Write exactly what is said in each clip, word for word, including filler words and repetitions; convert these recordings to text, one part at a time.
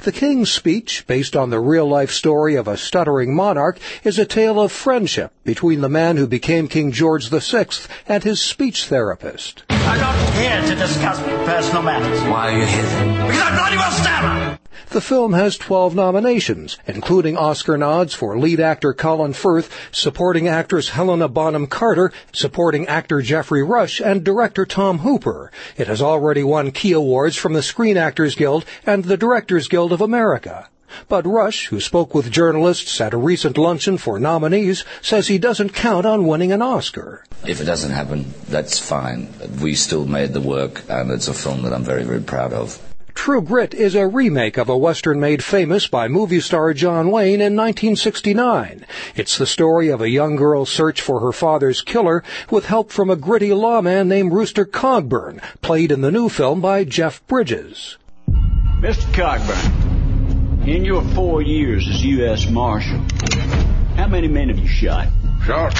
The King's Speech, based on the real-life story of a stuttering monarch, is a tale of friendship between the man who became King George the Sixth and his speech therapist. I'm not here to discuss personal matters. Why are you here then? Because I bloody well stammer! The film has twelve nominations, including Oscar nods for lead actor Colin Firth, supporting actress Helena Bonham Carter, supporting actor Geoffrey Rush, and director Tom Hooper. It has already won key awards from the Screen Actors Guild and the Directors Guild of America. But Rush, who spoke with journalists at a recent luncheon for nominees, says he doesn't count on winning an Oscar. If it doesn't happen, that's fine. We still made the work, and it's a film that I'm very, very proud of. True Grit is a remake of a Western made famous by movie star John Wayne in nineteen sixty-nine. It's the story of a young girl's search for her father's killer with help from a gritty lawman named Rooster Cogburn, played in the new film by Jeff Bridges. Mister Cogburn, in your four years as U S Marshal, how many men have you shot? Shot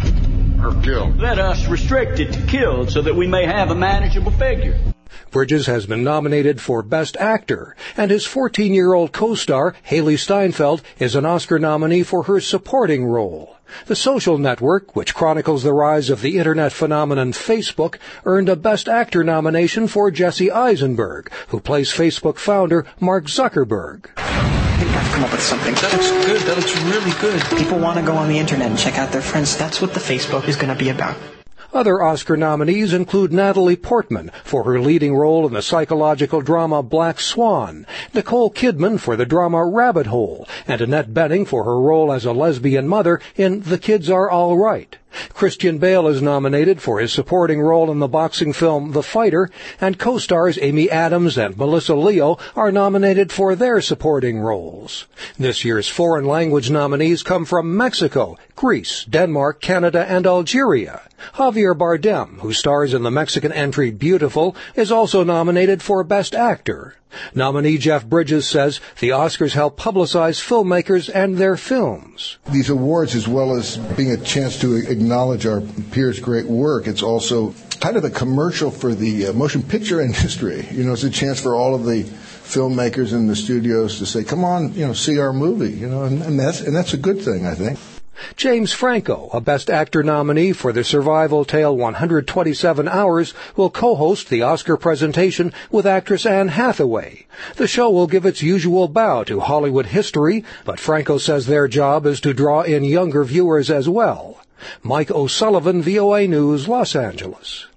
or killed? Let us restrict it to killed so that we may have a manageable figure. Bridges has been nominated for Best Actor, and his fourteen-year-old co-star, Haley Steinfeld, is an Oscar nominee for her supporting role. The Social Network, which chronicles the rise of the Internet phenomenon Facebook, earned a Best Actor nomination for Jesse Eisenberg, who plays Facebook founder Mark Zuckerberg. I think I've come up with something. That looks good. That looks really good. People want to go on the Internet and check out their friends. That's what the Facebook is going to be about. Other Oscar nominees include Natalie Portman for her leading role in the psychological drama Black Swan, Nicole Kidman for the drama Rabbit Hole, and Annette Bening for her role as a lesbian mother in The Kids Are All Right. Christian Bale is nominated for his supporting role in the boxing film The Fighter, and co-stars Amy Adams and Melissa Leo are nominated for their supporting roles. This year's foreign language nominees come from Mexico, Greece, Denmark, Canada, and Algeria. Javier Bardem, who stars in the Mexican entry Beautiful, is also nominated for Best Actor. Nominee Jeff Bridges says the Oscars help publicize filmmakers and their films. These awards, as well as being a chance to acknowledge our peers' great work, it's also kind of a commercial for the uh, motion picture industry. You know, it's a chance for all of the filmmakers in the studios to say, come on, you know, see our movie, you know, and, and that's and that's a good thing, I think. James Franco, a Best Actor nominee for the survival tale one hundred twenty-seven hours, will co-host the Oscar presentation with actress Anne Hathaway. The show will give its usual bow to Hollywood history, but Franco says their job is to draw in younger viewers as well. Mike O'Sullivan, V O A News, Los Angeles.